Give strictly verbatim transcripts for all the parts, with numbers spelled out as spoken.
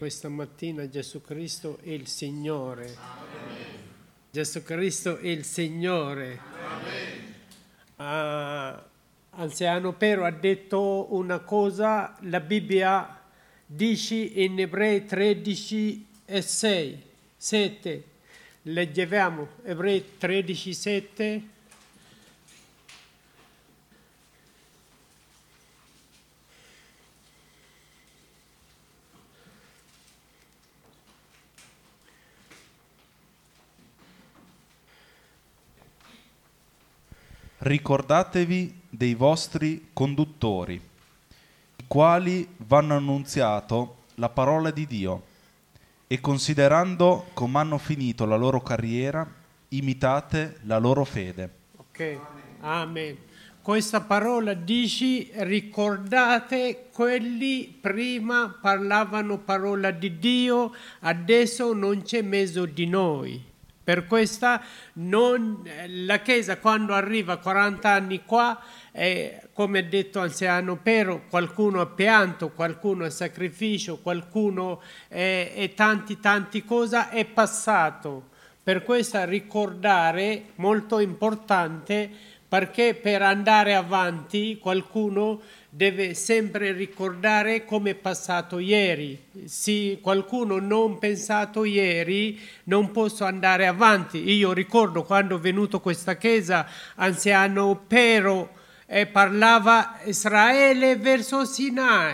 Questa mattina Gesù Cristo è il Signore. Amen. Gesù Cristo è il Signore. Uh, anziano Piero ha detto una cosa, la Bibbia dice in Ebrei tredici e sei, sette. Leggiamo Ebrei tredici, sette. Ricordatevi dei vostri conduttori, i quali vanno annunziato la parola di Dio, e considerando come hanno finito la loro carriera, imitate la loro fede. Ok, amen. Questa parola dice: ricordate quelli prima parlavano parola di Dio, adesso non c'è mezzo di noi. Per questa non, la Chiesa quando arriva quaranta anni qua, eh, come ha detto anziano Piero, qualcuno ha pianto, qualcuno ha sacrificio, qualcuno è, è tanti tanti cose è passato. Per questo ricordare molto importante, perché per andare avanti qualcuno deve sempre ricordare come è passato ieri. Se qualcuno non ha pensato ieri, non posso andare avanti. Io ricordo quando è venuto questa chiesa, anziano Piero eh, parlava Israele verso Sinai,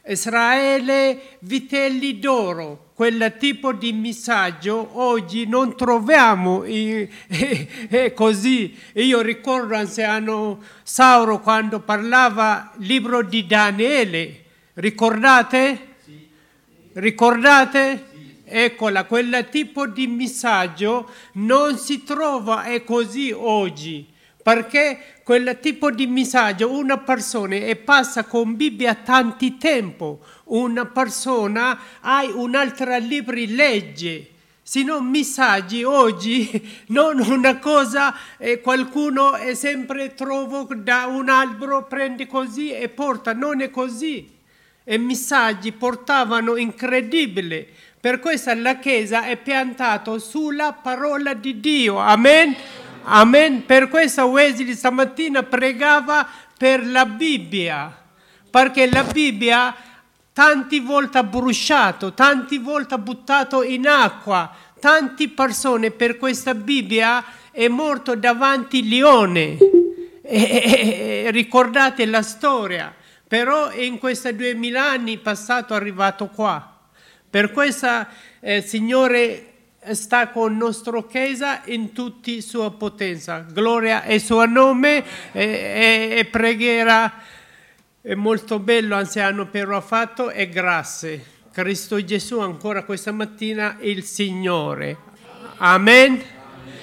Israele vitelli d'oro. Quel tipo di messaggio oggi non troviamo eh, eh, eh, così. Io ricordo anziano Sauro quando parlava libro di Daniele, ricordate? Sì. Ricordate? Sì. Eccola, quel tipo di messaggio non si trova è così oggi. Perché quel tipo di messaggio una persona e passa con Bibbia tanti tempo, una persona ha un'altra libro legge, se no messaggi oggi non una cosa eh, qualcuno è sempre trovo da un albero, prende così e porta, non è così. E messaggi portavano incredibile. Per questo la Chiesa è piantata sulla parola di Dio. Amen. Amen. Per questo Wesley stamattina pregava per la Bibbia, perché la Bibbia tanti volte ha bruciato, tanti volte ha buttato in acqua, tante persone per questa Bibbia è morto davanti al leone. E, e, e, ricordate la storia, però in questi duemila anni passato è arrivato qua. Per questo eh, Signore sta con nostra Chiesa in tutti sua potenza. Gloria al suo nome e, e, e preghiera. È molto bello, anziano Piero ha fatto, e grazie. Cristo Gesù ancora questa mattina il Signore. Amen. Amen.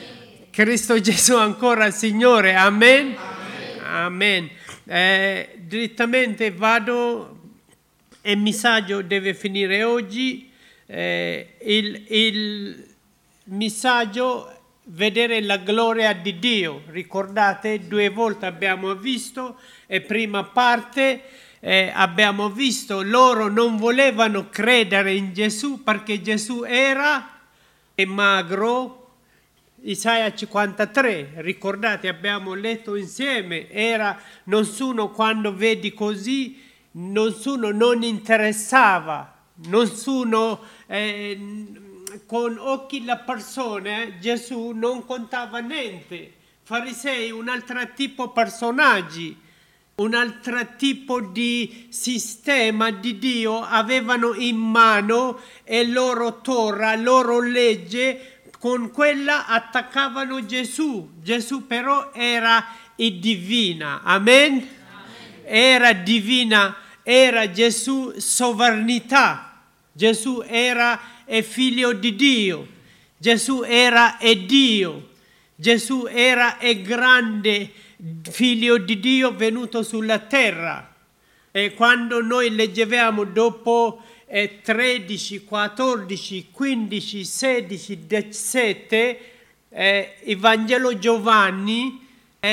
Cristo Gesù ancora il Signore. Amen. Amen. Amen. Eh, direttamente vado, il messaggio deve finire oggi. Eh, il, il messaggio vedere la gloria di Dio. Ricordate, due volte abbiamo visto, e prima parte eh, abbiamo visto loro non volevano credere in Gesù perché Gesù era magro. Isaia cinquantatré, ricordate, abbiamo letto insieme, era nessuno quando vedi così, nessuno non interessava, nessuno eh, con occhi la persona, Gesù non contava niente. Farisei, un altro tipo di personaggi, un altro tipo di sistema di Dio avevano in mano e loro Torah, loro legge, con quella attaccavano Gesù. Gesù però era divina, amen? Amen. Era divina, era Gesù sovranità. Gesù era è figlio di Dio, Gesù era è Dio, Gesù era è grande figlio di Dio venuto sulla terra. E quando noi leggevamo dopo eh, tredici, quattordici, quindici, sedici, diciassette, eh, il Vangelo Giovanni,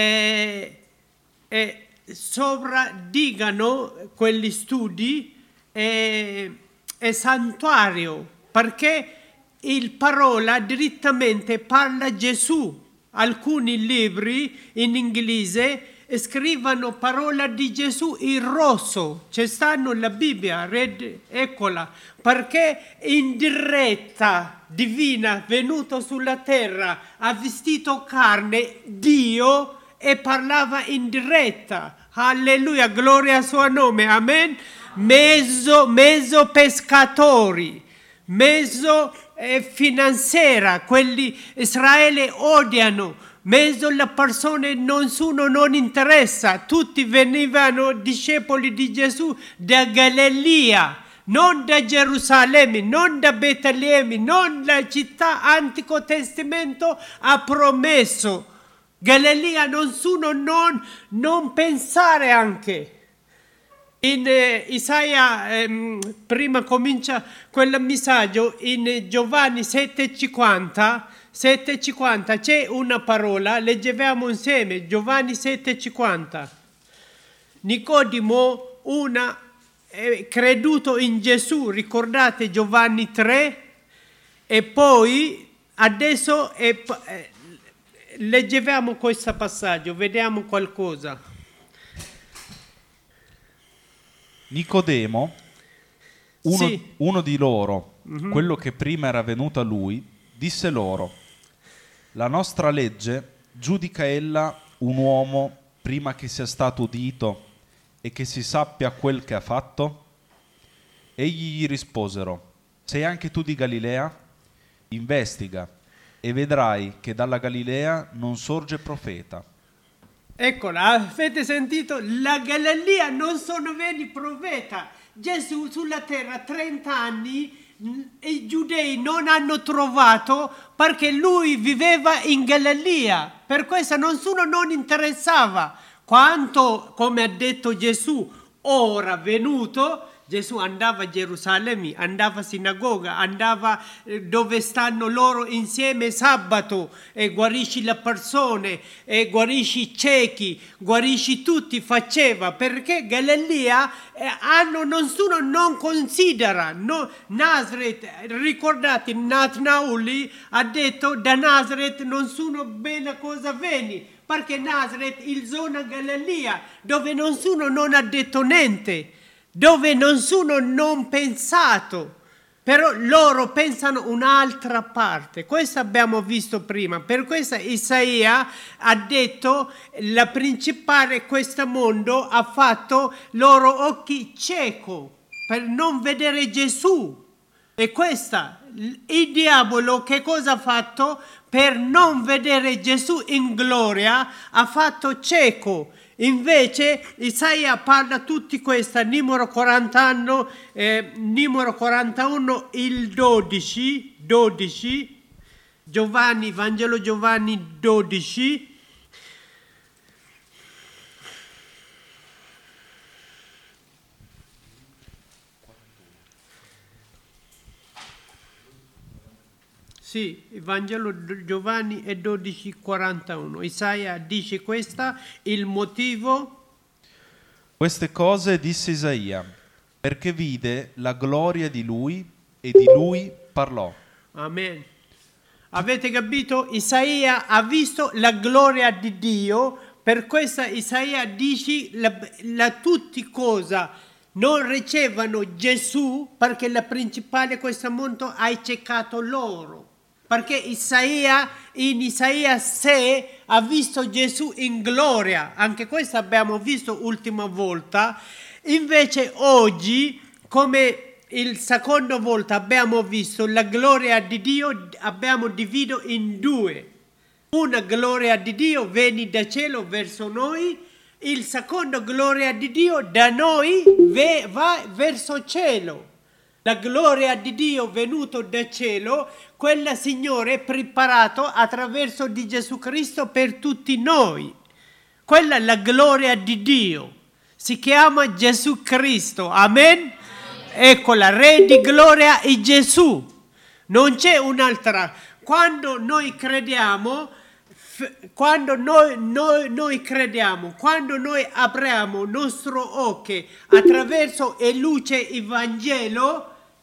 eh, eh, sovradigano quegli studi, eh, è santuario, perché il parola direttamente parla Gesù. Alcuni libri in inglese scrivono parola di Gesù in rosso, c'è stanno la Bibbia, red, eccola, perché in diretta divina venuto sulla terra, ha vestito carne, Dio, e parlava in diretta. Alleluia, gloria al suo nome, amen. Mezzo, mezzo pescatori, mezzo eh, finanziera, quelli Israele odiano. Mezzo le persone non sono, non interessa, tutti venivano discepoli di Gesù da Galilea, non da Gerusalemme, non da Betlemme, non da città Antico Testamento ha promesso. Galilea non sono, non, non pensare anche. In eh, Isaia, ehm, prima comincia quel messaggio, in Giovanni sette cinquanta, sette cinquanta c'è una parola, leggiamo insieme, Giovanni sette cinquanta. Nicodimo, una eh, creduto in Gesù, ricordate Giovanni tre, e poi adesso eh, eh, leggiamo questo passaggio, vediamo qualcosa. Nicodemo, uno, Sì. uno di loro, Mhm. quello che prima era venuto a lui, disse loro: la nostra legge giudica ella un uomo prima che sia stato udito e che si sappia quel che ha fatto? Egli gli risposero: sei anche tu di Galilea? Investiga e vedrai che dalla Galilea non sorge profeta. Eccola, avete sentito? La Galilea non sono veri profeta. Gesù sulla terra trenta anni i giudei non hanno trovato perché lui viveva in Galilea. Per questo nessuno non interessava. Quanto, come ha detto Gesù, ora venuto, Gesù andava a Gerusalemme, andava a sinagoga, andava dove stanno loro insieme sabato e guarisci le persone, e guarisci i ciechi, guarisci tutti, faceva, perché Galilea eh, hanno, nessuno non considera. No, Nazareth, ricordate, Natnauli ha detto da Nazareth non sono bene cosa veni, perché Nazareth è zona Galilea, dove nessuno non ha detto niente, dove nessuno non pensato, però loro pensano un'altra parte. Questo abbiamo visto prima. Per questo Isaia ha detto la principale questo mondo ha fatto loro occhi cieco per non vedere Gesù. E questa, il diavolo che cosa ha fatto? Per non vedere Gesù in gloria ha fatto cieco. Invece Isaia parla tutti questa, numero quaranta, eh, numero quarantuno, il dodici, dodici, Giovanni, Vangelo Giovanni dodici. Sì, il Vangelo Giovanni è dodici quarantuno. Isaia dice questa, il motivo. Queste cose disse Isaia, perché vide la gloria di lui e di lui parlò. Amen. Avete capito? Isaia ha visto la gloria di Dio, per questo Isaia dice la, la tutti cosa non ricevono Gesù, perché la principale questo mondo ha cercato loro. Perché Isaia, in Isaia sei ha visto Gesù in gloria, anche questo abbiamo visto l'ultima volta. Invece oggi, come il secondo volta abbiamo visto la gloria di Dio, abbiamo diviso in due. Una gloria di Dio viene da cielo verso noi, il secondo gloria di Dio da noi va verso cielo. La gloria di Dio venuto da cielo, quella Signore è preparato attraverso di Gesù Cristo per tutti noi. Quella è la gloria di Dio. Si chiama Gesù Cristo. Amen? Eccola, Re di gloria è Gesù. Non c'è un'altra. Quando noi crediamo, f- quando noi, noi, noi crediamo, quando noi apriamo il nostro occhio attraverso e luce il Vangelo,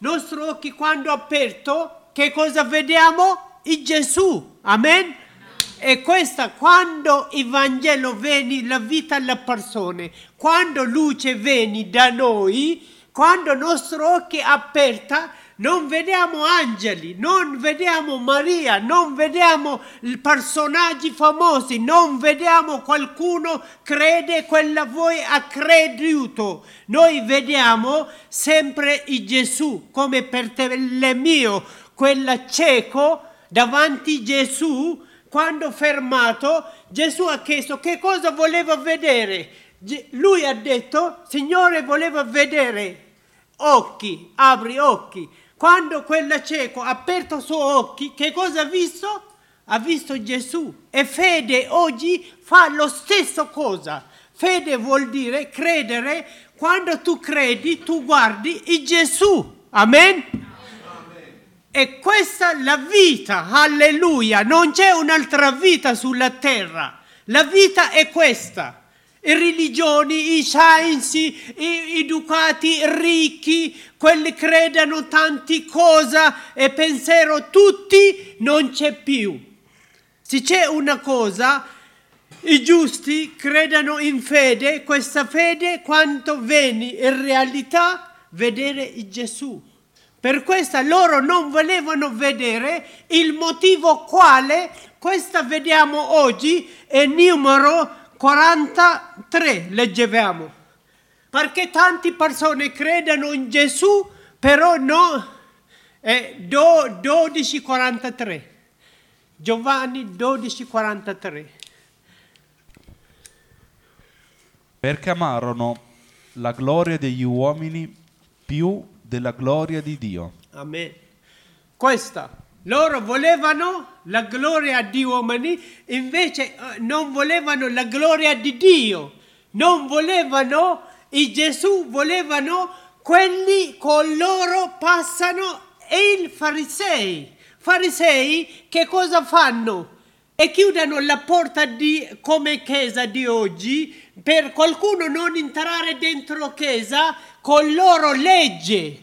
nostri occhi quando aperto, che cosa vediamo? Il Gesù, amen? E questa, quando il Vangelo viene, la vita alla persona, quando luce viene da noi, quando i nostri occhi aperta, non vediamo angeli, non vediamo Maria, non vediamo personaggi famosi, non vediamo qualcuno crede quella voi ha creduto. Noi vediamo sempre il Gesù, come per Tolomeo, quella cieco davanti a Gesù. Quando fermato, Gesù ha chiesto che cosa voleva vedere. Lui ha detto, Signore, voleva vedere occhi, apri occhi. Quando quella cieco ha aperto i suoi occhi, che cosa ha visto? Ha visto Gesù. E fede oggi fa lo stesso cosa. Fede vuol dire credere. Quando tu credi, tu guardi il Gesù. Amen? E questa è la vita, alleluia, non c'è un'altra vita sulla terra, la vita è questa. Le religioni, i scienzi, i educati, ricchi, quelli credono tante cose e pensiero tutti, non c'è più. Se c'è una cosa, i giusti credono in fede, questa fede quanto viene in realtà vedere il Gesù. Per questo loro non volevano vedere il motivo quale, questa vediamo oggi, è numero quarantatré, leggevamo. Perché tante persone credono in Gesù, però no, è dodici quarantatré. Giovanni dodici quarantatré. Perché amarono la gloria degli uomini più della gloria di Dio. Amen. Questa, loro volevano la gloria di uomini, invece eh, non volevano la gloria di Dio, non volevano il Gesù, volevano quelli con loro passano e i farisei. Farisei che cosa fanno? E chiudono la porta di, come chiesa di oggi, per qualcuno non entrare dentro chiesa, con loro legge.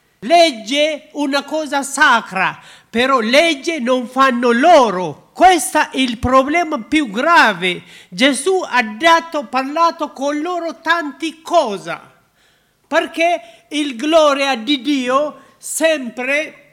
Legge una cosa sacra, però legge non fanno loro. Questo è il problema più grave. Gesù ha dato, parlato con loro tante cose, perché il gloria di Dio sempre,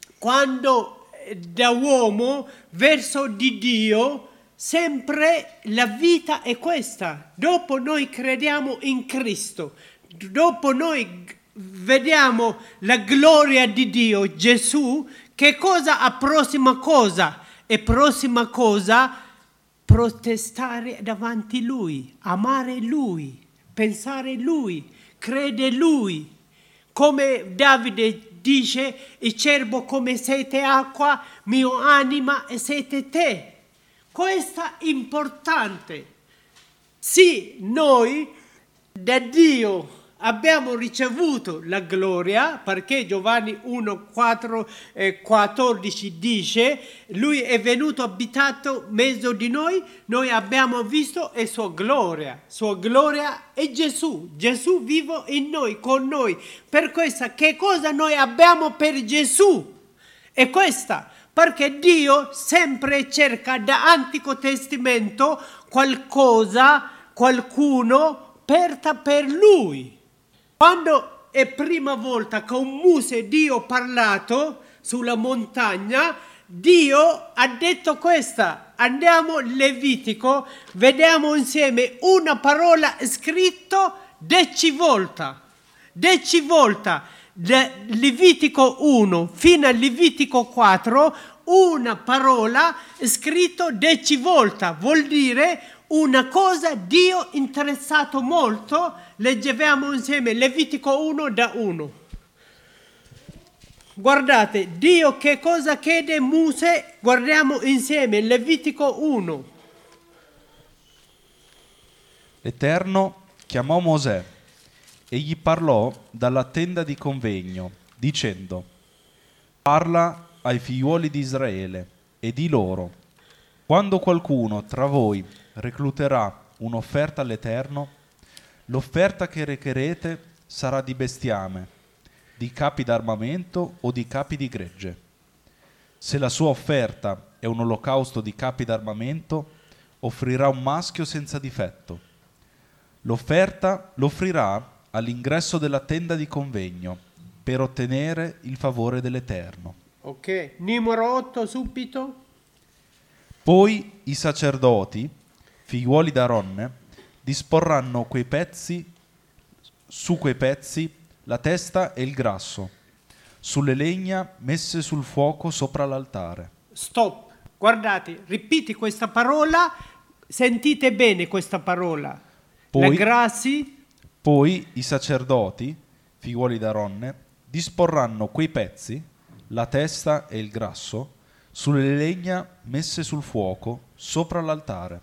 quando da uomo verso di Dio, sempre la vita è questa. Dopo noi crediamo in Cristo, dopo noi vediamo la gloria di Dio, Gesù, che cosa ha prossima cosa? E prossima cosa, protestare davanti Lui, amare Lui, pensare Lui, credere Lui. Come Davide dice, il cervo come sete acqua, mio anima e sete te. Questo è importante. Sì, noi da Dio abbiamo ricevuto la gloria, perché Giovanni uno, quattro, quattordici dice, lui è venuto abitato mezzo di noi, noi abbiamo visto e sua gloria, sua gloria è Gesù, Gesù vivo in noi, con noi. Per questo, che cosa noi abbiamo per Gesù? È questa, perché Dio sempre cerca da Antico Testamento qualcosa, qualcuno aperta per Lui. Quando è prima volta con Mosè Dio ha parlato sulla montagna, Dio ha detto questa. Andiamo Levitico, vediamo insieme una parola scritta dieci volte. Dieci volte. Levitico uno fino a Levitico quattro, una parola scritta dieci volte. Vuol dire una cosa Dio interessato molto. Leggiamo insieme Levitico uno da uno. Guardate, Dio che cosa chiede Mosè? Guardiamo insieme Levitico uno. L'Eterno chiamò Mosè e gli parlò dalla tenda di convegno, dicendo: parla ai figliuoli di Israele e di loro: quando qualcuno tra voi recluterà un'offerta all'Eterno, l'offerta che recherete sarà di bestiame. di capi d'armamento o di capi di gregge. Se la sua offerta è un olocausto di capi d'armamento, offrirà un maschio senza difetto. L'offerta l'offrirà all'ingresso della tenda di convegno per ottenere il favore dell'Eterno. Ok, numero otto subito. Poi i sacerdoti, figliuoli d'Aaronne, disporranno quei pezzi, su quei pezzi la testa e il grasso, sulle legna messe sul fuoco sopra l'altare. Stop, guardate, ripeti questa parola, sentite bene questa parola. Poi, La grassi, poi i sacerdoti, figliuoli d'Aaronne, disporranno quei pezzi, la testa e il grasso, sulle legna messe sul fuoco sopra l'altare.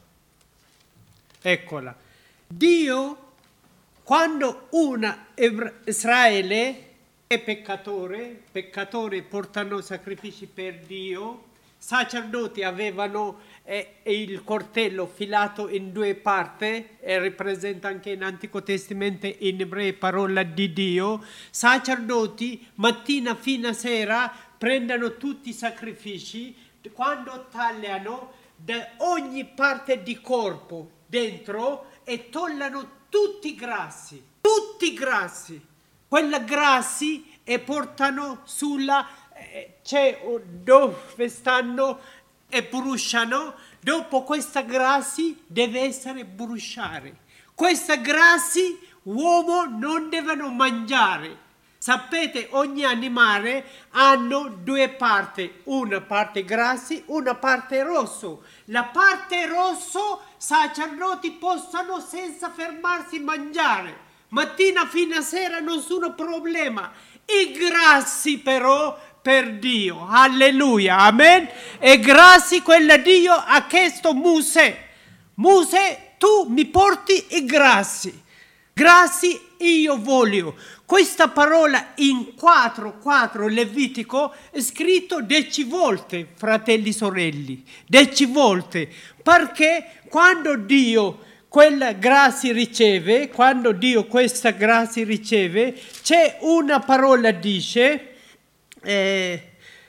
eccola. Dio, quando una Ebra- Israele è peccatore, peccatori portano sacrifici per Dio, sacerdoti avevano eh, il coltello filato in due parti, e rappresenta anche in Antico Testamento in ebrei parola di Dio. Sacerdoti mattina fino a sera prendono tutti i sacrifici, quando tagliano da ogni parte di corpo dentro e togliano tutti i grassi, tutti i grassi, quella grassi e portano sulla, eh, c'è dove stanno e bruciano. Dopo questa grassi deve essere bruciare. Questa grassi uomo non devono mangiare. Sapete, ogni animale hanno due parti, una parte grassi, una parte rosso. La parte rosso sacerdoti possono senza fermarsi mangiare. Mattina fino a sera nessun problema. I grassi però per Dio. Alleluia, amen. E grassi quella Dio ha chiesto Mosè. Mosè, tu mi porti i grassi. Grassi io voglio. Questa parola in quattro quattro Levitico è scritto dieci volte, fratelli e sorelle, dieci volte, perché quando Dio quella grazia riceve, quando Dio questa grazia riceve, c'è una parola dice eh,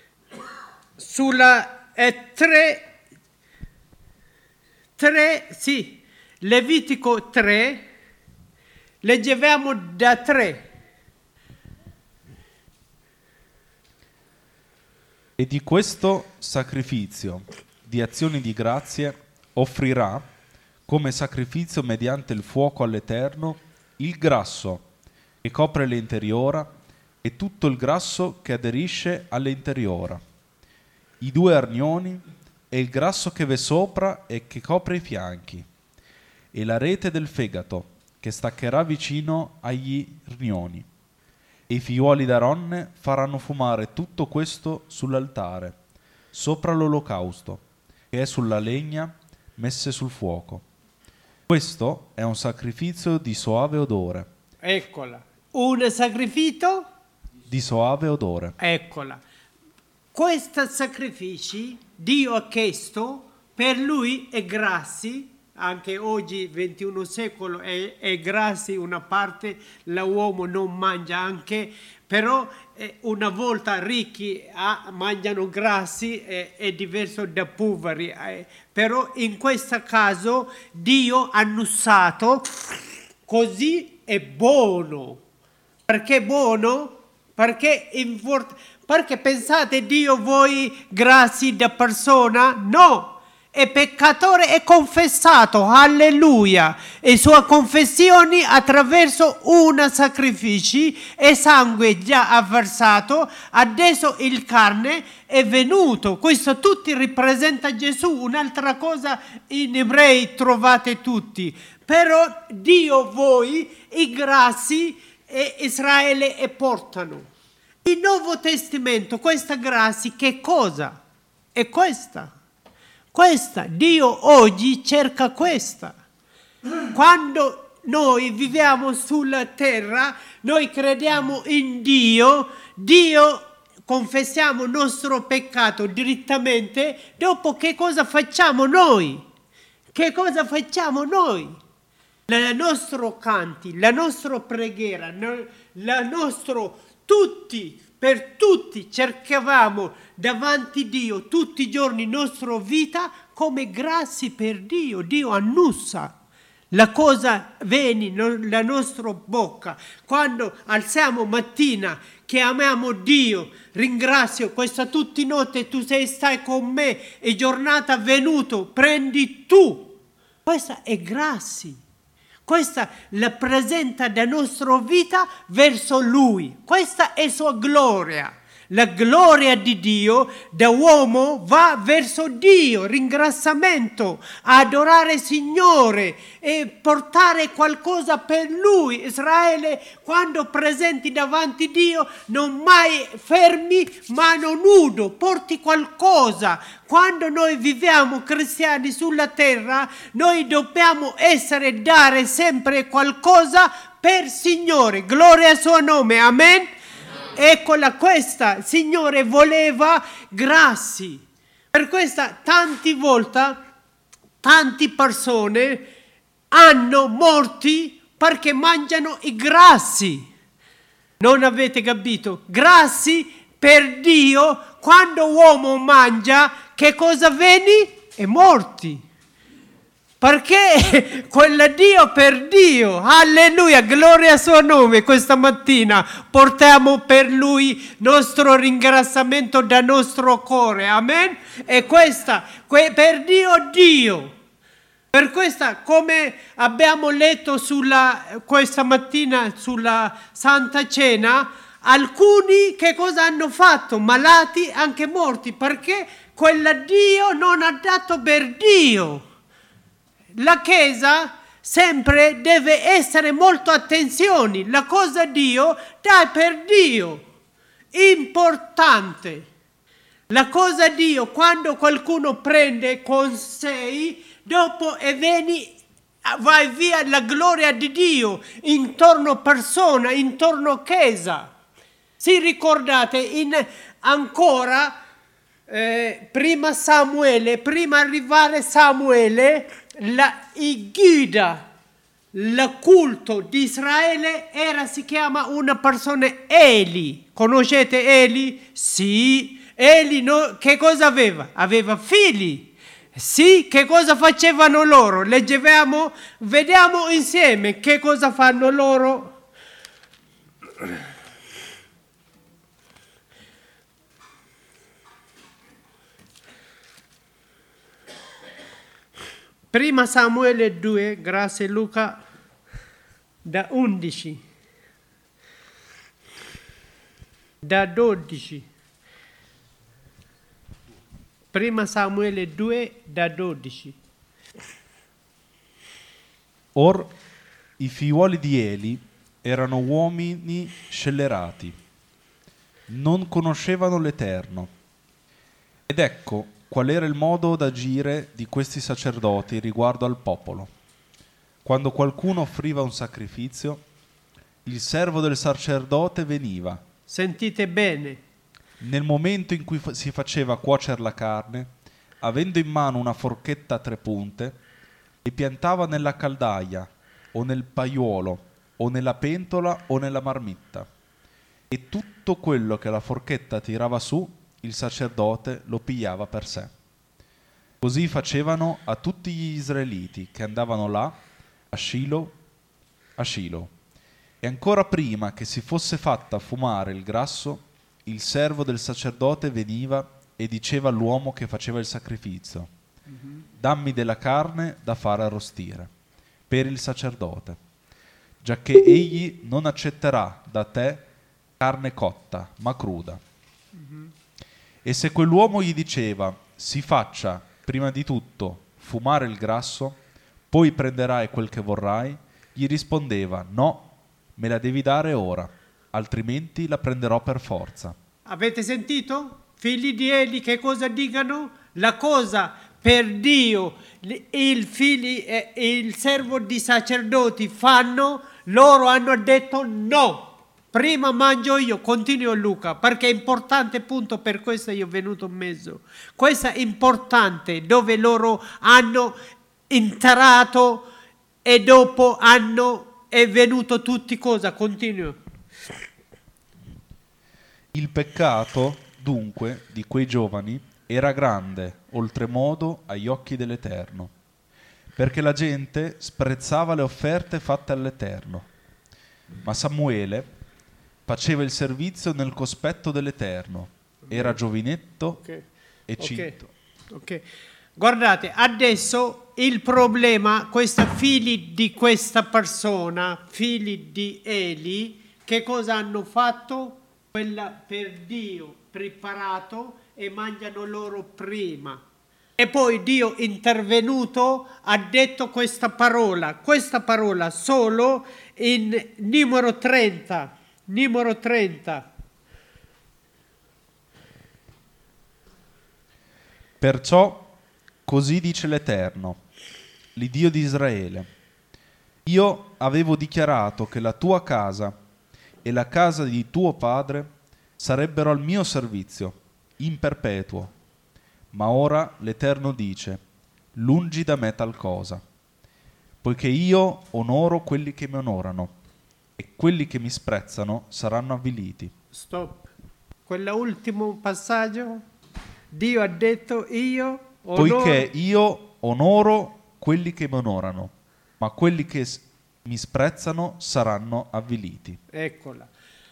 sulla eh, tre, tre, sì, Levitico tre, leggiamo da tre. E di questo sacrificio di azioni di grazie offrirà, come sacrificio mediante il fuoco all'Eterno, il grasso che copre l'interiora e tutto il grasso che aderisce all'interiora, i due arnioni e il grasso che v'è sopra e che copre i fianchi, e la rete del fegato che staccherà vicino agli rignoni. E i figliuoli d'Aaronne faranno fumare tutto questo sull'altare, sopra l'olocausto, che è sulla legna messe sul fuoco. Questo è un sacrificio di soave odore. Eccola. Un sacrificio Di soave odore. Eccola. Questo sacrificio Dio ha chiesto, per lui è grassi. Anche oggi, ventuno secolo, è, è grassi una parte, l'uomo non mangia anche, però eh, una volta ricchi ah, mangiano grassi, eh, è diverso da poveri, eh, però in questo caso Dio ha annussato, così è buono. Perché buono? Perché, import- perché pensate Dio voi grassi da persona? No! È peccatore e confessato, alleluia, e sue confessioni attraverso un sacrificio e sangue già avversato, adesso il carne è venuto. Questo tutti rappresenta Gesù. Un'altra cosa in ebrei trovate tutti, però Dio voi i grassi e Israele e portano. Il Nuovo Testamento questa grazia che cosa? È questa. Questa, Dio oggi cerca questa. Quando noi viviamo sulla terra, noi crediamo in Dio, Dio confessiamo il nostro peccato direttamente, dopo che cosa facciamo noi? Che cosa facciamo noi? Il nostro canti, la nostra preghiera, la nostra tutti, per tutti cercavamo davanti a Dio tutti i giorni nostra vita come grazie per Dio. Dio annuncia la cosa viene nella nostra bocca. Quando alziamo mattina, chiamiamo Dio, ringrazio, questa tutti notte tu sei stai con me, è giornata venuto, prendi tu. Questa è grazia. Questa la presenta la nostra vita verso Lui. Questa è sua gloria. La gloria di Dio da uomo va verso Dio, ringraziamento, adorare il Signore e portare qualcosa per Lui. Israele, quando presenti davanti a Dio, non mai fermi, mano nudo, porti qualcosa. Quando noi viviamo cristiani sulla terra, noi dobbiamo essere, dare sempre qualcosa per il Signore. Gloria al suo nome, amen? Eccola questa, il Signore voleva grazie. Per questa tante volte, tante persone hanno morti perché mangiano i grassi. Non avete capito? Grassi per Dio, quando l'uomo mangia, che cosa viene? È morti. Perché quella Dio per Dio, alleluia, gloria al suo nome. Questa mattina portiamo per Lui nostro ringraziamento dal nostro cuore, amen? E questa, que, per Dio, Dio. Per questa, come abbiamo letto sulla, questa mattina sulla Santa Cena, alcuni che cosa hanno fatto? Malati, anche morti, perché quella Dio non ha dato per Dio. La Chiesa sempre deve essere molto attenzione. La cosa Dio dà per Dio. Importante. La cosa Dio, quando qualcuno prende con sé, dopo e vieni, vai via la gloria di Dio intorno persona, intorno Chiesa. Si ricordate in ancora eh, prima Samuele, prima arrivare Samuele, la i guida, il culto di Israele era, si chiama una persona Eli. Conoscete Eli? Sì. Eli no, che cosa aveva? Aveva figli. Sì, che cosa facevano loro? Leggevamo, vediamo insieme che cosa fanno loro. Prima Samuele due, grazie Luca, da undici, da dodici. Prima Samuele due, da dodici. Or i figliuoli di Eli erano uomini scellerati, non conoscevano l'Eterno. Ed ecco qual era il modo d'agire di questi sacerdoti riguardo al popolo. Quando qualcuno offriva un sacrificio, il servo del sacerdote veniva. Sentite bene. Nel momento in cui si faceva cuocere la carne, avendo in mano una forchetta a tre punte, e piantava nella caldaia, o nel paiuolo, o nella pentola, o nella marmitta. E tutto quello che la forchetta tirava su, il sacerdote lo pigliava per sé. Così facevano a tutti gli israeliti che andavano là, a Shilo, a Shilo. E ancora prima che si fosse fatta fumare il grasso, il servo del sacerdote veniva e diceva all'uomo che faceva il sacrificio: mm-hmm. Dammi della carne da fare arrostire per il sacerdote, giacché egli non accetterà da te carne cotta, ma cruda. Mm-hmm. E se quell'uomo gli diceva: si faccia prima di tutto fumare il grasso, poi prenderai quel che vorrai, gli rispondeva: no, me la devi dare ora, altrimenti la prenderò per forza. Avete sentito? Figli di Eli che cosa dicano? La cosa per Dio, il figli e il servo di sacerdoti fanno, loro hanno detto no. Prima mangio io, continuo Luca, perché è importante, punto, per questo io ho venuto in mezzo. Questo è importante, dove loro hanno entrato e dopo hanno, è venuto tutti cosa, continuo. Il peccato, dunque, di quei giovani era grande, oltremodo, agli occhi dell'Eterno, perché la gente sprezzava le offerte fatte all'Eterno. Ma Samuele faceva il servizio nel cospetto dell'Eterno, era giovinetto Ok. e Ok. cinto. Ok. Guardate, adesso il problema, questi figli di questa persona, figli di Eli, che cosa hanno fatto? Quella per Dio preparato e mangiano loro prima. E poi Dio intervenuto ha detto questa parola, questa parola solo in numero trenta, numero trenta. Perciò così dice l'Eterno, l'Iddio di Israele. Io avevo dichiarato che la tua casa e la casa di tuo padre sarebbero al mio servizio, in perpetuo. Ma ora l'Eterno dice, lungi da me tal cosa, poiché io onoro quelli che mi onorano, e quelli che mi sprezzano saranno avviliti. Stop. Quell'ultimo passaggio, Dio ha detto io onoro. Poiché io onoro quelli che mi onorano, ma quelli che s- mi sprezzano saranno avviliti. Eccola.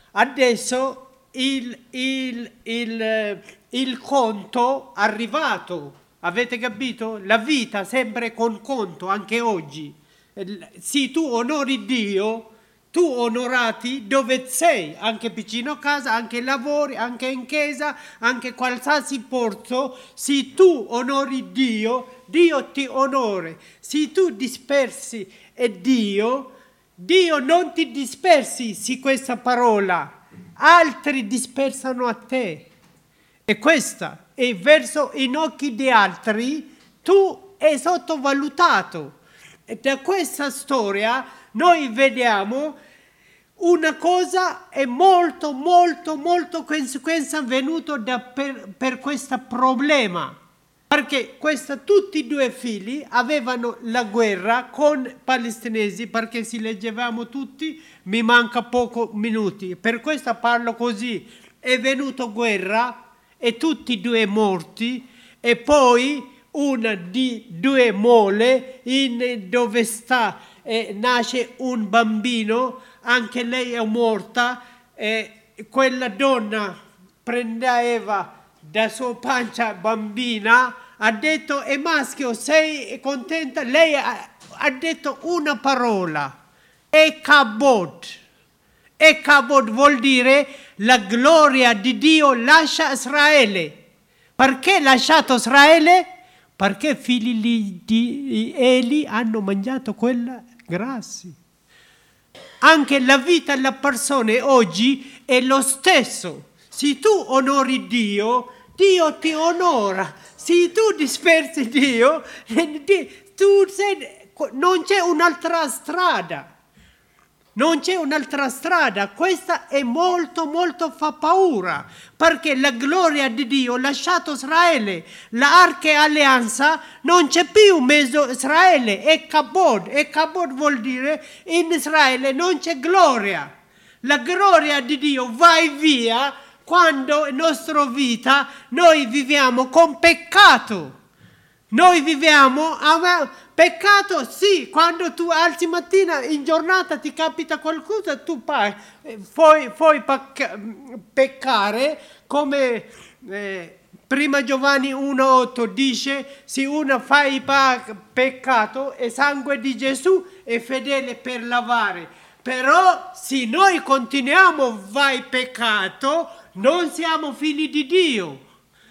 Adesso il, il, il, eh, il conto è arrivato. Avete capito? La vita sempre con conto, anche oggi. Eh, Sì, tu onori Dio, tu onorati dove sei, anche vicino a casa, anche lavori, anche in chiesa, anche qualsiasi posto. Se tu onori Dio, Dio ti onora. Se tu dispersi e Dio, Dio non ti dispersi su questa parola, altri dispersano a te. E questa è verso in occhi di altri, tu è sottovalutato. E da questa storia noi vediamo una cosa è molto, molto, molto conseguenza venuta da per, per questo problema. Perché questa, tutti e due figli avevano la guerra con i palestinesi, perché se leggevamo tutti, mi manca poco minuti. Per questo parlo così. È venuta guerra e tutti e due morti, e poi una di due mole in dove sta e nasce un bambino, anche lei è morta, e quella donna prendeva da sua pancia bambina, ha detto è maschio, sei contenta? Lei ha, ha detto una parola, e kabod. E kabod vuol dire la gloria di Dio lascia Israele. Perché ha lasciato Israele? Perché figli di Eli hanno mangiato quella grassi. Anche la vita della persona oggi è lo stesso. Se tu onori Dio, Dio ti onora. Se tu dispersi Dio, tu sei, non c'è un'altra strada. Non c'è un'altra strada. Questa è molto, molto fa paura. Perché la gloria di Dio ha lasciato Israele. L'arca alleanza non c'è più in mezzo a Israele. È kabod. E kabod vuol dire in Israele non c'è gloria. La gloria di Dio va via quando in nostra vita noi viviamo con peccato. Noi viviamo, peccato sì, quando tu alzi mattina in giornata ti capita qualcosa, tu puoi, puoi, puoi peccare, come eh, prima Giovanni uno otto dice, se uno fa il peccato, il sangue di Gesù è fedele per lavare. Però se noi continuiamo vai peccato, non siamo figli di Dio.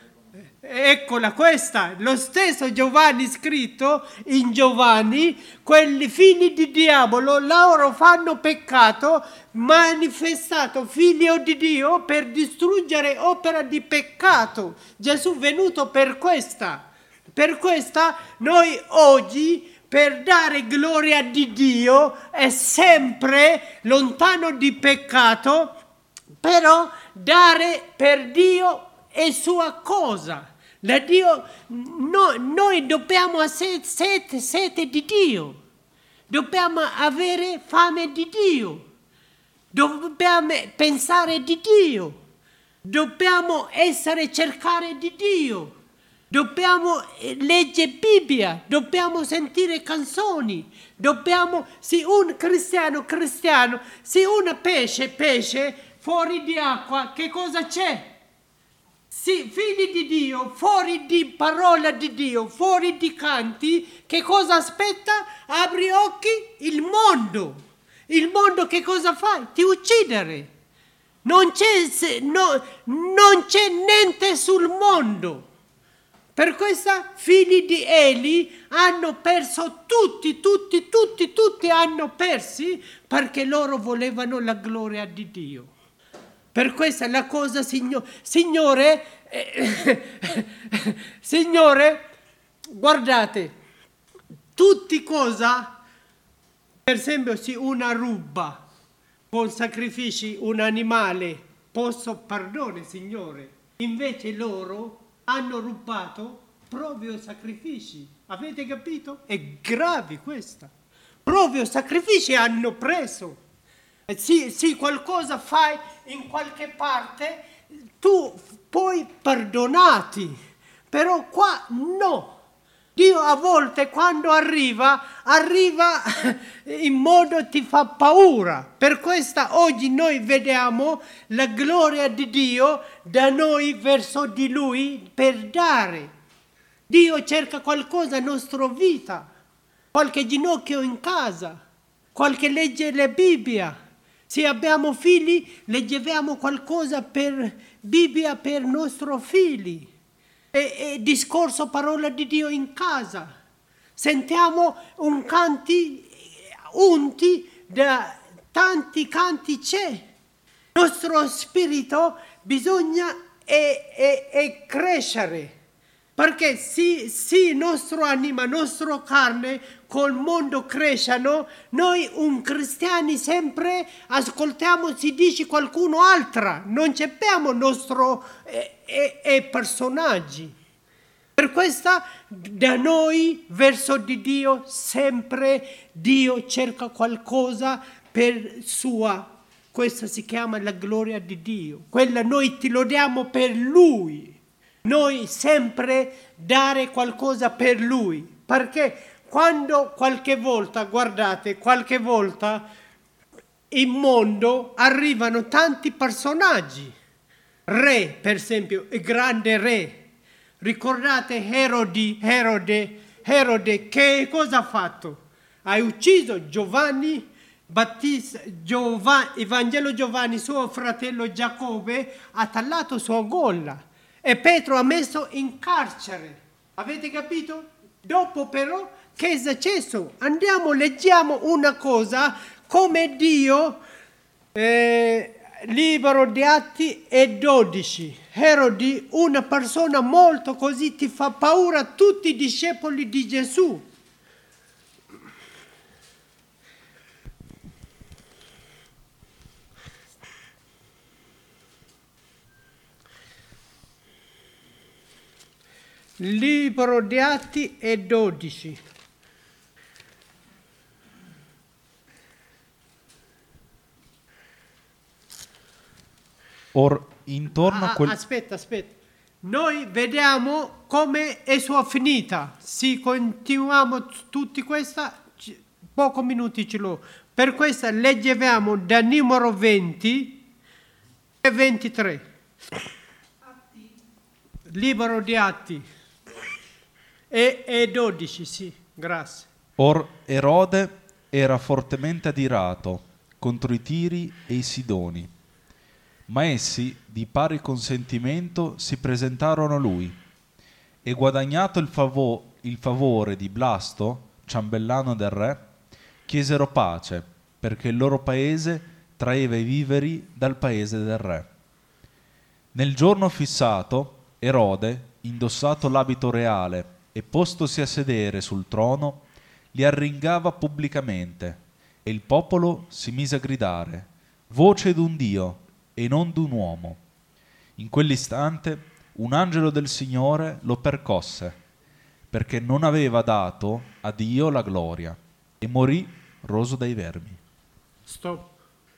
Eccola questa, lo stesso Giovanni scritto in Giovanni, quelli figli di diavolo, loro fanno peccato, manifestato figlio di Dio per distruggere opera di peccato. Gesù è venuto per questa, per questa noi oggi per dare gloria di Dio è sempre lontano di peccato, però dare per Dio è sua cosa. La Dio, no, noi dobbiamo avere sete, sete di Dio, dobbiamo avere fame di Dio, dobbiamo pensare di Dio. Dobbiamo essere cercare di Dio. Dobbiamo leggere Bibbia, dobbiamo sentire canzoni, dobbiamo, se un cristiano cristiano, se un pesce pesce fuori di acqua, che cosa c'è? Se figli di Dio, fuori di parola di Dio, fuori di canti, che cosa aspetta? Apri occhi, il mondo. Il mondo che cosa fa? Ti uccidere. Non c'è, no, non c'è niente sul mondo. Per questo figli di Eli hanno perso tutti, tutti, tutti, tutti hanno persi perché loro volevano la gloria di Dio. Per questa la cosa, signor, Signore, eh, Signore, guardate, tutti cosa, per esempio se una ruba con sacrifici un animale, posso perdonare, Signore, invece loro hanno rubato proprio sacrifici. Avete capito? È grave questa. Proprio sacrifici hanno preso. E se, se qualcosa fai in qualche parte, tu puoi perdonarti. Però qua no. Dio a volte quando arriva, arriva in modo ti fa paura. Per questo oggi noi vediamo la gloria di Dio da noi verso di Lui per dare. Dio cerca qualcosa nella nostra vita, qualche ginocchio in casa, qualche legge la Bibbia. Se abbiamo figli, leggiamo qualcosa per Bibbia per i nostri figli. E, e discorso parola di Dio in casa. Sentiamo un canti unti da tanti canti c'è. Il nostro spirito bisogna e, e, e crescere. Perché se, se nostro anima, nostro carne col mondo crescano, noi un cristiani sempre ascoltiamo si dice qualcuno altra, non capiamo nostro eh, eh, eh, personaggi. Per questo da noi verso di Dio sempre Dio cerca qualcosa per sua, questa si chiama la gloria di Dio, quella noi ti lodiamo per Lui. Noi sempre dare qualcosa per Lui, perché quando qualche volta, guardate, qualche volta in mondo arrivano tanti personaggi, re per esempio, il grande re, ricordate Erode, Erode, Erode che cosa ha fatto? Ha ucciso Giovanni Battista, Giovanni, Evangelo Giovanni, suo fratello Giacobbe, ha tagliato sua gola. E Pietro ha messo in carcere. Avete capito? Dopo però, che è successo? Andiamo, leggiamo una cosa, come Dio, eh, libero di Atti e dodici. Erode, una persona molto così, ti fa paura a tutti i discepoli di Gesù. Libro di Atti e dodici. Or intorno ah, a quel... Aspetta, aspetta. Noi vediamo come è sua finita. Se continuiamo tutti questa, pochi minuti ce l'ho. Per questo leggiamo da numero venti e ventitré. Atti. Libro di Atti. E, e dodici, sì, grazie. Or Erode era fortemente adirato contro i Tiri e i Sidoni, ma essi di pari consentimento si presentarono a lui, e guadagnato il, favo- il favore di Blasto, ciambellano del re, chiesero pace, perché il loro paese traeva i viveri dal paese del re. Nel giorno fissato, Erode, indossato l'abito reale e postosi a sedere sul trono, li arringava pubblicamente, e il popolo si mise a gridare: voce d'un Dio e non d'un uomo. In quell'istante un angelo del Signore lo percosse, perché non aveva dato a Dio la gloria, e morì roso dai vermi. Stop.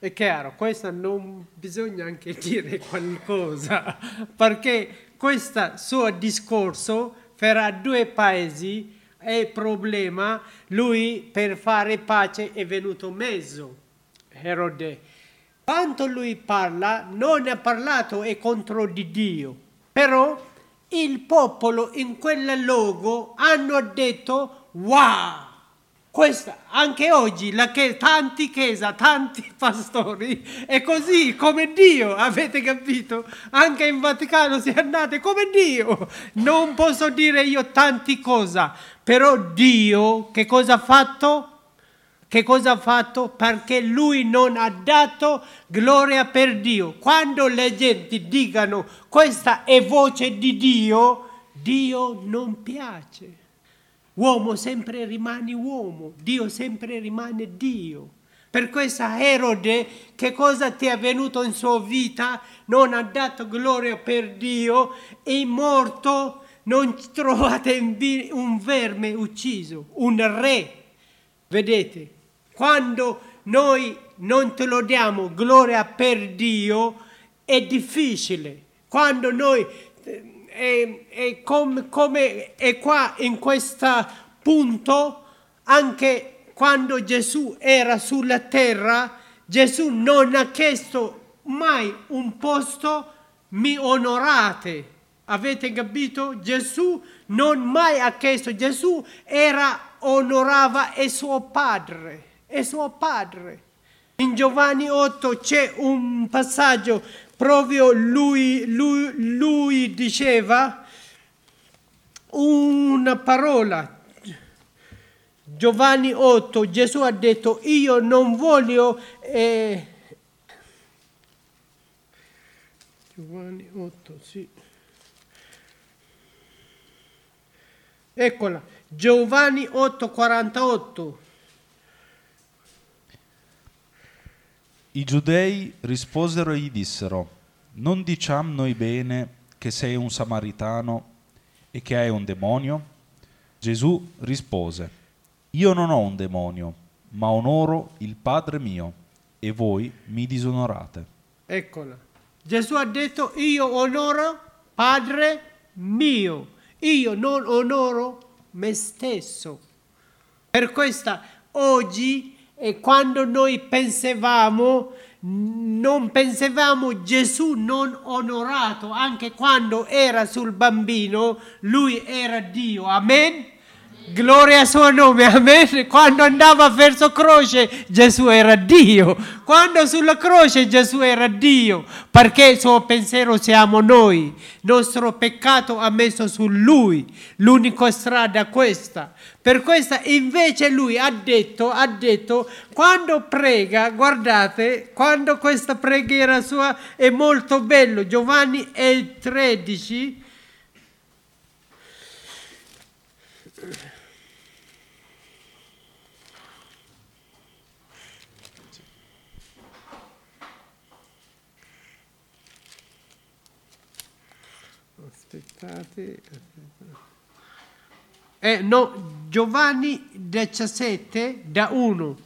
È chiaro, questa non bisogna anche dire qualcosa, perché questo suo discorso fra due paesi è il problema. Lui per fare pace è venuto mezzo, Erode. Quando lui parla, non ha parlato è contro di Dio, però il popolo in quel luogo hanno detto wow! Questa, anche oggi, la che, tanti chiesa, tanti pastori, è così, come Dio, avete capito? Anche in Vaticano si è andate come Dio. Non posso dire io tanti cose, però Dio che cosa ha fatto? Che cosa ha fatto? Perché Lui non ha dato gloria per Dio. Quando le genti dicano questa è voce di Dio, Dio non piace. Uomo sempre rimane uomo, Dio sempre rimane Dio. Per questo Erode, che cosa ti è avvenuto in sua vita? Non ha dato gloria per Dio, è morto, non trovate un verme ucciso, un re. Vedete, quando noi non te lo diamo gloria per Dio, è difficile. Quando noi... E, e com, come è qua in questo punto, anche quando Gesù era sulla terra, Gesù non ha chiesto mai un posto, mi onorate. Avete capito? Gesù non mai ha chiesto, Gesù era, onorava il suo padre, il suo padre. In Giovanni otto c'è un passaggio, proprio lui, lui, lui diceva una parola. Giovanni otto, Gesù ha detto, io non voglio... Eh, Giovanni otto, sì. Eccola, Giovanni otto, quarantotto. I giudei risposero e gli dissero, non diciam noi bene che sei un samaritano e che hai un demonio? Gesù rispose, io non ho un demonio, ma onoro il Padre mio e voi mi disonorate. Eccola. Gesù ha detto, io onoro Padre mio, io non onoro me stesso. Per questo oggi... E quando noi pensavamo, non pensavamo Gesù non onorato, anche quando era sul bambino, lui era Dio, amen? Gloria al suo nome, amen? Quando andava verso croce, Gesù era Dio. Quando sulla croce Gesù era Dio, perché il suo pensiero siamo noi. Il nostro peccato ha messo su Lui, l'unica strada è questa. Per questo invece Lui ha detto, ha detto, quando prega, guardate, quando questa preghiera sua è molto bello, Giovanni è tredici, aspettate, eh, no, Giovanni diciassette da uno.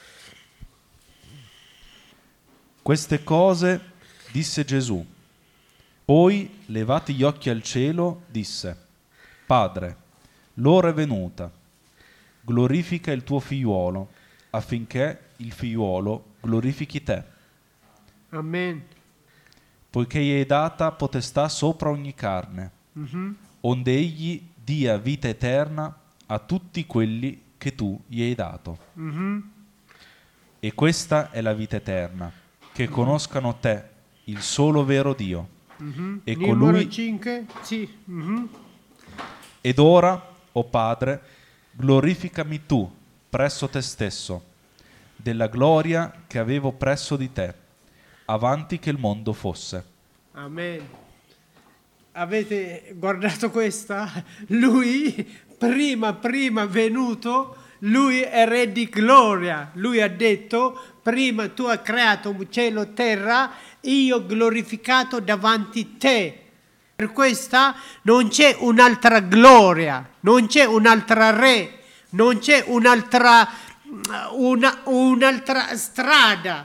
Queste cose disse Gesù. Poi, levati gli occhi al cielo, disse, Padre, l'ora è venuta, glorifica il tuo figliuolo, affinché il figliuolo glorifichi te. Amen. Poiché gli hai data potestà sopra ogni carne, mm-hmm. onde egli dia vita eterna a tutti quelli che tu gli hai dato. Mm-hmm. E questa è la vita eterna, che mm-hmm. conoscano te, il solo vero Dio, mm-hmm. e Numero colui... cinque, sì. Mm-hmm. Ed ora, o Padre, glorificami tu presso te stesso, della gloria che avevo presso di te, avanti che il mondo fosse. Amen. Avete guardato questa? Lui, prima, prima venuto, lui è re di gloria. Lui ha detto, prima tu hai creato cielo e terra, io glorificato davanti te. Per questa non c'è un'altra gloria, non c'è un'altra re, non c'è un'altra, una, un'altra strada.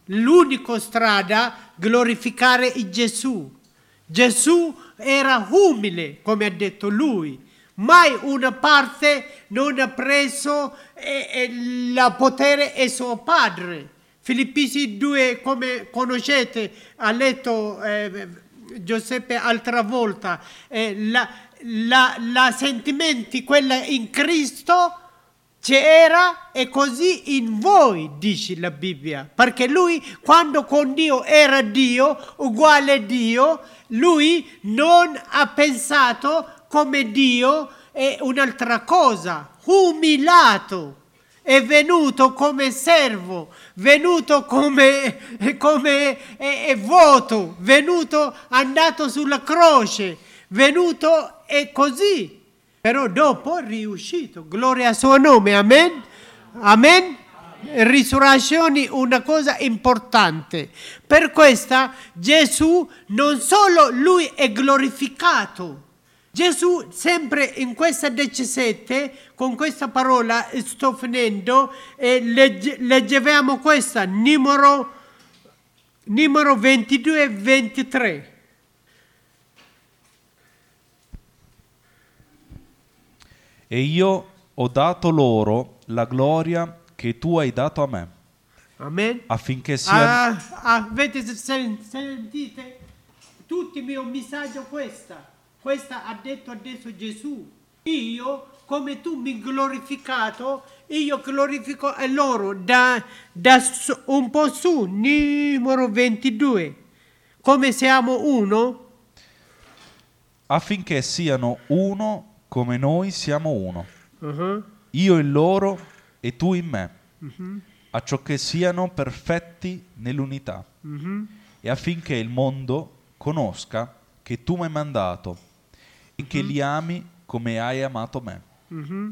l'unica strada, glorificare Gesù. Gesù era umile, come ha detto lui. Mai una parte non ha preso eh, eh, il potere e suo padre. Filippesi due, come conoscete, ha letto eh, Giuseppe altra volta, eh, la, la, la sentimenti, quella in Cristo c'era e così in voi, dice la Bibbia. Perché lui, quando con Dio era Dio, uguale a Dio, lui non ha pensato come Dio è un'altra cosa, umilato, è venuto come servo, venuto come, come è, è vuoto, venuto andato sulla croce, venuto e così. Però dopo è riuscito, gloria al suo nome, amen? Amen? Risurrezione, una cosa importante. Per questa Gesù non solo lui è glorificato, Gesù sempre in questa diciassette, con questa parola sto finendo, e legge, leggevamo questa, numero, numero ventidue e ventitré. E io ho dato loro la gloria che tu hai dato a me. Amen. Affinché siano... Ah, avete sentito? Tutti il mio messaggio questa. Questa ha detto adesso Gesù. Io, come tu mi glorificato, io glorifico a loro. Da, da un po' su, numero ventidue. Come siamo uno? Affinché siano uno come noi siamo uno. Uh-huh. Io in loro e tu in me. Uh-huh. Acciò che siano perfetti nell'unità. Uh-huh. E affinché il mondo conosca che tu mi hai mandato e che li ami come hai amato me. Uh-huh.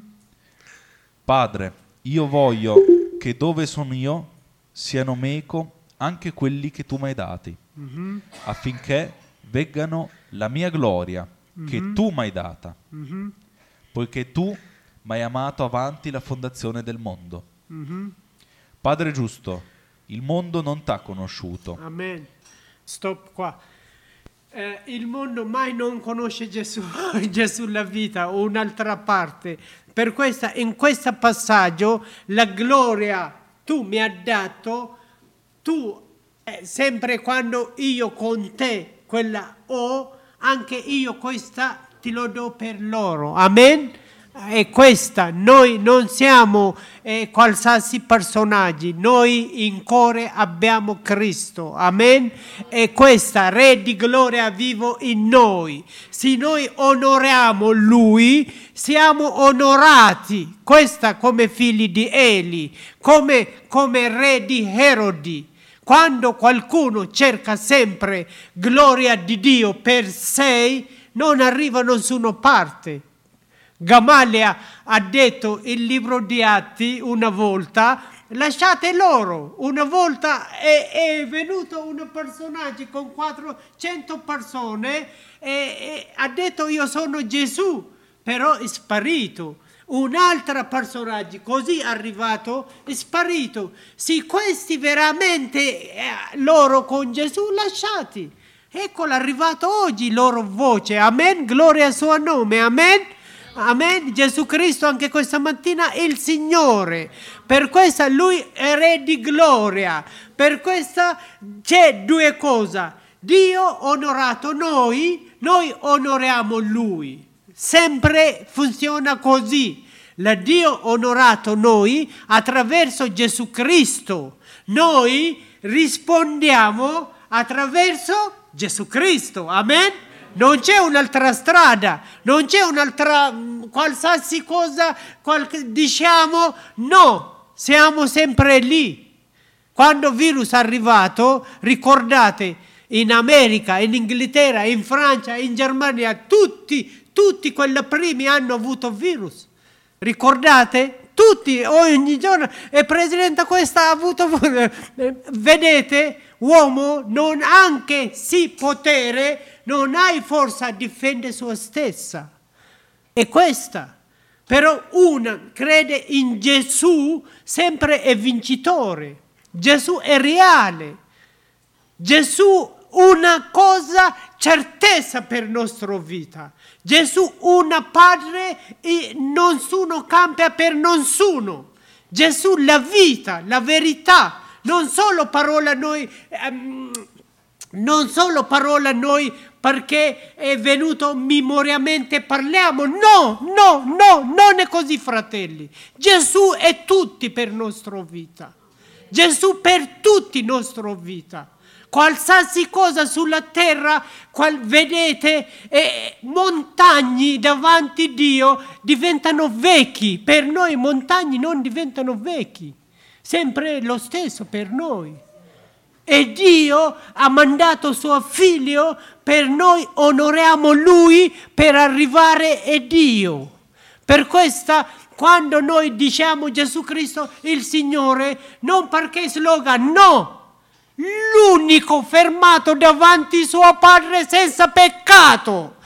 Padre, io voglio che dove sono io siano meco anche quelli che tu mi hai dati, Uh-huh. affinché veggano la mia gloria che Uh-huh. tu mi hai data, Uh-huh. poiché tu mi hai amato avanti la fondazione del mondo. Uh-huh. Padre giusto, il mondo non t'ha conosciuto. Amen. Stop qua. Eh, il mondo mai non conosce Gesù, Gesù la vita o un'altra parte. Per questa, in questo passaggio, la gloria tu mi hai dato, tu, eh, sempre quando io con te quella ho, anche io questa ti lo do per loro. Amen? E questa, noi non siamo eh, qualsiasi personaggi, noi in cuore abbiamo Cristo, amen? E questa Re di gloria vivo in noi. Se noi onoriamo Lui, siamo onorati. Questa come figli di Eli, come, come Re di Erodi. Quando qualcuno cerca sempre gloria di Dio per sé, non arriva da nessuna parte. Gamaliel ha detto il libro di Atti una volta, lasciate loro. Una volta è, è venuto un personaggio con quattrocento persone e, e ha detto io sono Gesù, però è sparito. Un altro personaggio così arrivato è sparito. Se questi veramente eh, loro con Gesù lasciati, eccolo arrivato oggi loro voce, amen, gloria al suo nome, amen. Amen. Gesù Cristo anche questa mattina è il Signore. Per questa Lui è Re di gloria. Per questa c'è due cose. Dio onorato noi, noi onoriamo Lui. Sempre funziona così. La Dio onorato noi attraverso Gesù Cristo. Noi rispondiamo attraverso Gesù Cristo. Amen. Non c'è un'altra strada, non c'è un'altra qualsiasi cosa, qualche, diciamo no, siamo sempre lì. Quando il virus è arrivato, ricordate, in America, in Inghilterra, in Francia, in Germania, tutti, tutti quelli primi hanno avuto virus. Ricordate? Tutti, ogni giorno, e il presidente questa ha avuto, vedete, uomo non anche sì potere, non hai forza a difendere sua stessa. E questa. Però una crede in Gesù sempre è vincitore. Gesù è reale. Gesù una cosa certezza per la nostra vita. Gesù una padre e nessuno cambia per nessuno. Gesù la vita, la verità, non solo parola noi, ehm, non solo parola noi perché è venuto memoriamente parliamo. No, no, no, non è così, fratelli. Gesù è tutti per la nostra vita. Gesù per tutti la nostra vita. Qualsiasi cosa sulla terra, qual, vedete, eh, montagne davanti a Dio diventano vecchi. Per noi montagne non diventano vecchi. Sempre lo stesso per noi. E Dio ha mandato suo figlio per noi, onoriamo Lui per arrivare a Dio. Per questa, quando noi diciamo Gesù Cristo il Signore, non perché slogan, no! L'unico fermato davanti a suo Padre senza peccato,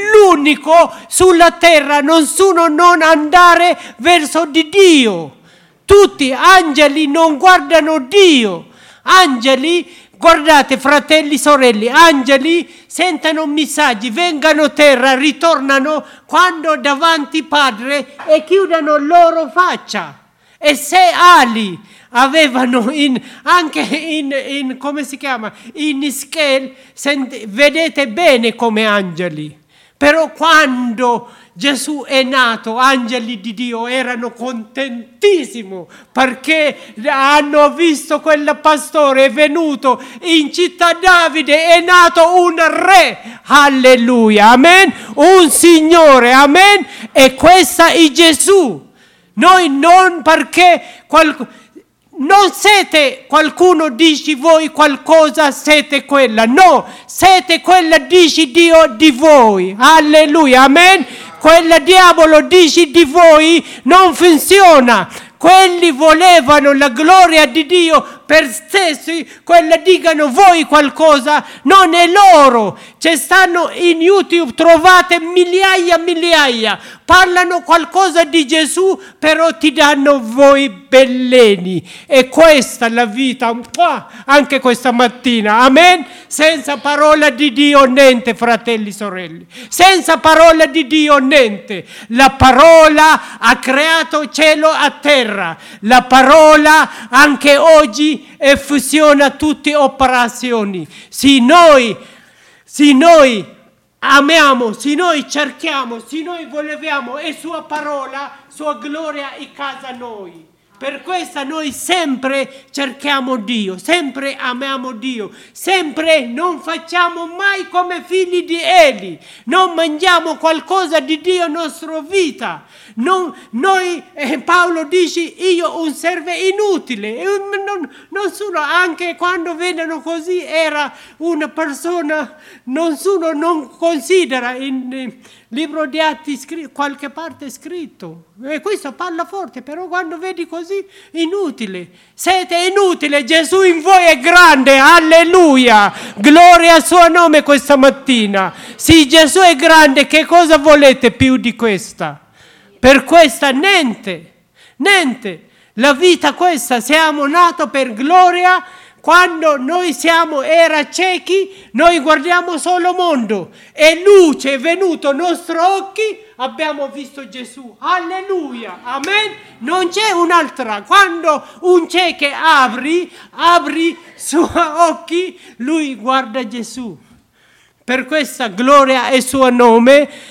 l'unico sulla terra, nessuno non andare verso di Dio. Tutti angeli non guardano Dio. Angeli, guardate fratelli, sorelle, angeli sentono messaggi, vengano a terra, ritornano quando davanti Padre e chiudono loro faccia. E se ali avevano in, anche in, in, come si chiama, in scale, sent, vedete bene come angeli. Però quando Gesù è nato, angeli di Dio erano contentissimi perché hanno visto quel pastore è venuto in città Davide, è nato un re, alleluia, amen, un Signore, amen, e questo è Gesù. Noi non perché qualcuno... Non siete, qualcuno dice voi qualcosa, siete quella. No, siete quella, dice Dio di voi. Alleluia, amen. Quella diavolo dice di voi non funziona. Quelli volevano la gloria di Dio per stessi, quella dicano voi qualcosa, non è loro. Ci stanno in YouTube, trovate migliaia e migliaia, parlano qualcosa di Gesù, però ti danno voi belleni. E questa è la vita, anche questa mattina, amen? Senza parola di Dio niente, fratelli e sorelle. Senza parola di Dio niente. La parola ha creato cielo a terra. La parola anche oggi e funziona tutte le operazioni. Se noi, se noi amiamo, se noi cerchiamo, se noi vogliamo e sua parola, sua gloria è casa noi. Per questo noi sempre cerchiamo Dio, sempre amiamo Dio, sempre non facciamo mai come figli di Eli, non mangiamo qualcosa di Dio nella nostra vita. Non, noi, eh, Paolo dice, io un servo inutile, non, non sono, anche quando vedono così era una persona, nessuno non considera in... in Libro di Atti, qualche parte è scritto. E questo parla forte, però quando vedi così, inutile. Siete inutile, Gesù in voi è grande, alleluia. Gloria al suo nome questa mattina. Sì, Gesù è grande, che cosa volete più di questa? Per questa niente, niente. La vita questa, siamo nati per gloria. Quando noi siamo, era ciechi, noi guardiamo solo mondo e luce è venuto ai nostri occhi, abbiamo visto Gesù. Alleluia, amen. Non c'è un'altra. Quando un cieco apri, apri i suoi occhi, lui guarda Gesù. Per questa gloria è il suo nome.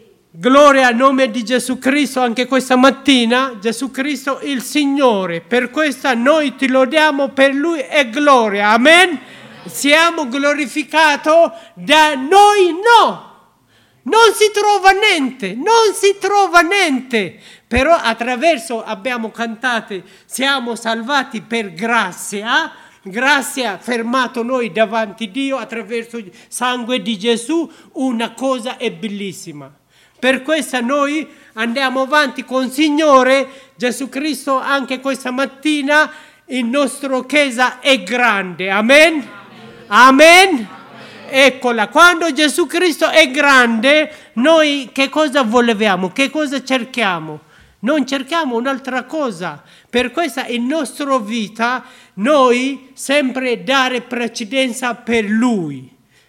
Gloria al nome di Gesù Cristo anche questa mattina, Gesù Cristo il Signore. Per questa noi ti lodiamo, per Lui è gloria, amen? Siamo glorificati da noi, no, non si trova niente, non si trova niente, però attraverso, abbiamo cantato, siamo salvati per grazia. Grazia ha fermato noi davanti a Dio attraverso il sangue di Gesù, una cosa è bellissima. Per questo noi andiamo avanti con il Signore Gesù Cristo anche questa mattina. Il nostro Chiesa è grande. Amen? Amen? Amen? Eccola, quando Gesù Cristo è grande, noi che cosa vogliamo? Che cosa cerchiamo? non cerchiamo un'altra cosa. Per questa in nostra vita noi sempre dare precedenza per Lui.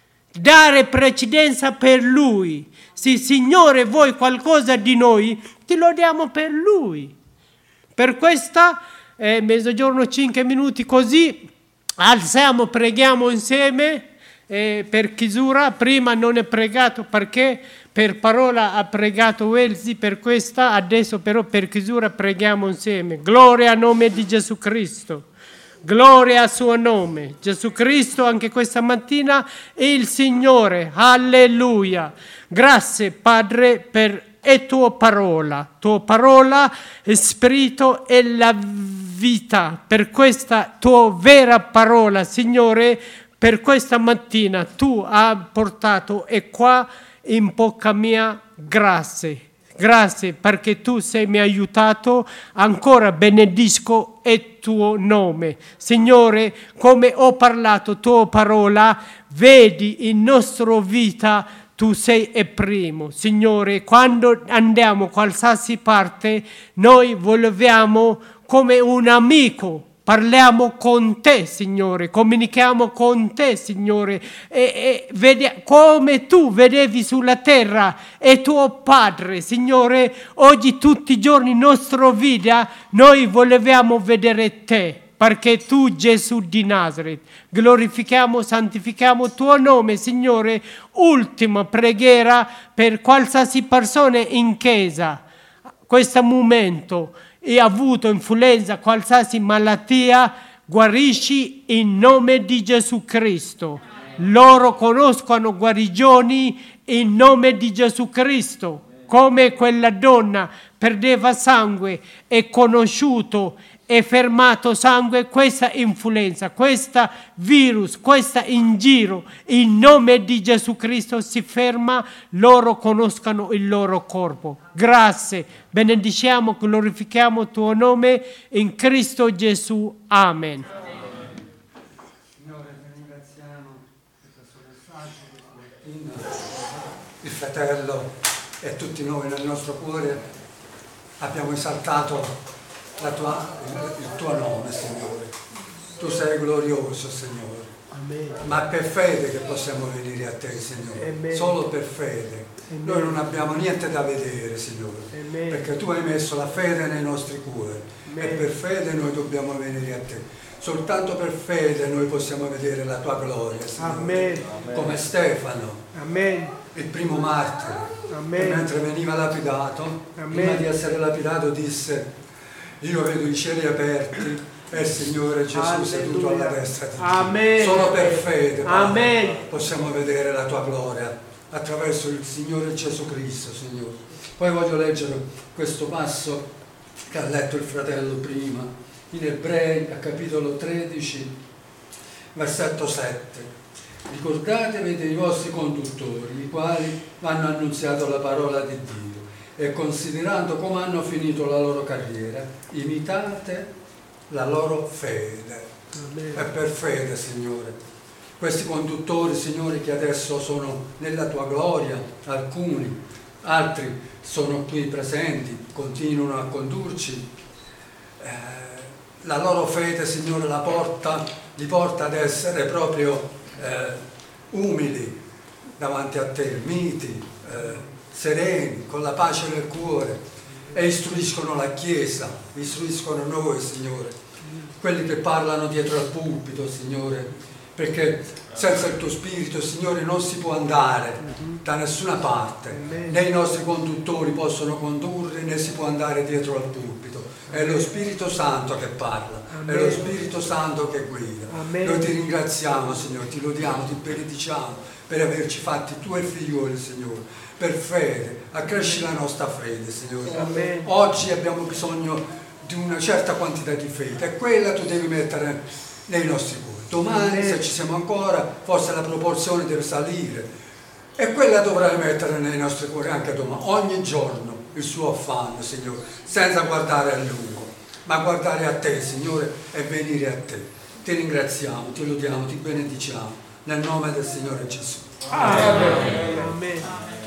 Dare precedenza per Lui. Se il Signore vuole qualcosa di noi, ti lo diamo per Lui. Per questa, eh, mezzogiorno, cinque minuti così, alziamo, preghiamo insieme. Eh, per chiusura, prima non è pregato perché per parola ha pregato Welsi, per questa, adesso però per chiusura preghiamo insieme. Gloria al nome di Gesù Cristo. Gloria al suo nome. Gesù Cristo anche questa mattina è il Signore. Alleluia. Grazie Padre per è tua parola. Tua parola è spirito e la vita. Per questa tua vera parola, Signore, per questa mattina tu hai portato e qua in bocca mia grazie. Grazie perché tu sei mi aiutato, ancora benedisco il tuo nome. Signore, come ho parlato tua parola, vedi in nostra vita tu sei il primo. Signore, quando andiamo qualsiasi parte, noi vogliamo come un amico. Parliamo con te, Signore, comunichiamo con te, Signore, e, e vedi, come tu vedevi sulla terra e tuo Padre, Signore, oggi tutti i giorni in nostra vita noi vogliamo vedere te, perché tu Gesù di Nazaret, glorifichiamo, santifichiamo il tuo nome, Signore. Ultima preghiera per qualsiasi persona in chiesa, questo momento, e ha avuto influenza, qualsiasi malattia, guarisci in nome di Gesù Cristo. Loro conoscono guarigioni in nome di Gesù Cristo. Come quella donna perdeva sangue e conosciuto e fermato sangue, questa influenza, questa virus, questa in giro, in nome di Gesù Cristo si ferma, loro conoscano il loro corpo. Grazie, benediciamo, glorifichiamo il tuo nome in Cristo Gesù. Amen. Signore, ti ringraziamo per questo messaggio, il fratello e tutti noi nel nostro cuore abbiamo esaltato La tua, il tuo nome, Signore. Tu sei glorioso, Signore. Amen. Ma è per fede che possiamo venire a te, Signore. Amen. Solo per fede. Amen. Noi non abbiamo niente da vedere, Signore. Amen. Perché tu hai messo la fede nei nostri cuori. Amen. E per fede noi dobbiamo venire a te. Soltanto per fede noi possiamo vedere la tua gloria, Signore. Amen. Come Stefano. Amen. Il primo martire. Amen. Che mentre veniva lapidato, Amen. prima di essere lapidato disse: io vedo i cieli aperti e il Signore Gesù Alleluia. seduto alla destra di Dio. Amen. Solo per fede, Padre, Amen. possiamo vedere la tua gloria attraverso il Signore Gesù Cristo, Signore. Poi voglio leggere questo passo che ha letto il fratello prima, in Ebrei, a capitolo tredici, versetto sette. Ricordatevi dei vostri conduttori, i quali hanno annunziato la parola di Dio. E considerando come hanno finito la loro carriera, imitate la loro fede. Amen. È per fede, Signore. Questi conduttori, Signore, che adesso sono nella tua gloria, alcuni, altri sono qui presenti, continuano a condurci. Eh, la loro fede, Signore, la porta, li porta ad essere proprio eh, umili davanti a te, miti, eh, sereni, con la pace nel cuore, e istruiscono la Chiesa, istruiscono noi, Signore, quelli che parlano dietro al pulpito, Signore, perché senza il tuo Spirito, Signore, non si può andare da nessuna parte, né i nostri conduttori possono condurre, né si può andare dietro al pulpito. È lo Spirito Santo che parla, è lo Spirito Santo che guida. Noi ti ringraziamo, Signore, ti lodiamo, ti benediciamo per averci fatti tuoi figlioli, Signore, per fede, accresci la nostra fede, Signore. Amen. Oggi abbiamo bisogno di una certa quantità di fede e quella tu devi mettere nei nostri cuori. Domani, Amen. se ci siamo ancora, forse la proporzione deve salire e quella dovrai mettere nei nostri cuori anche domani, ogni giorno il suo affanno, Signore, senza guardare a lungo, ma guardare a te, Signore, e venire a te. Ti ringraziamo, ti lodiamo, ti benediciamo nel nome del Signore Gesù. Amen. Amen.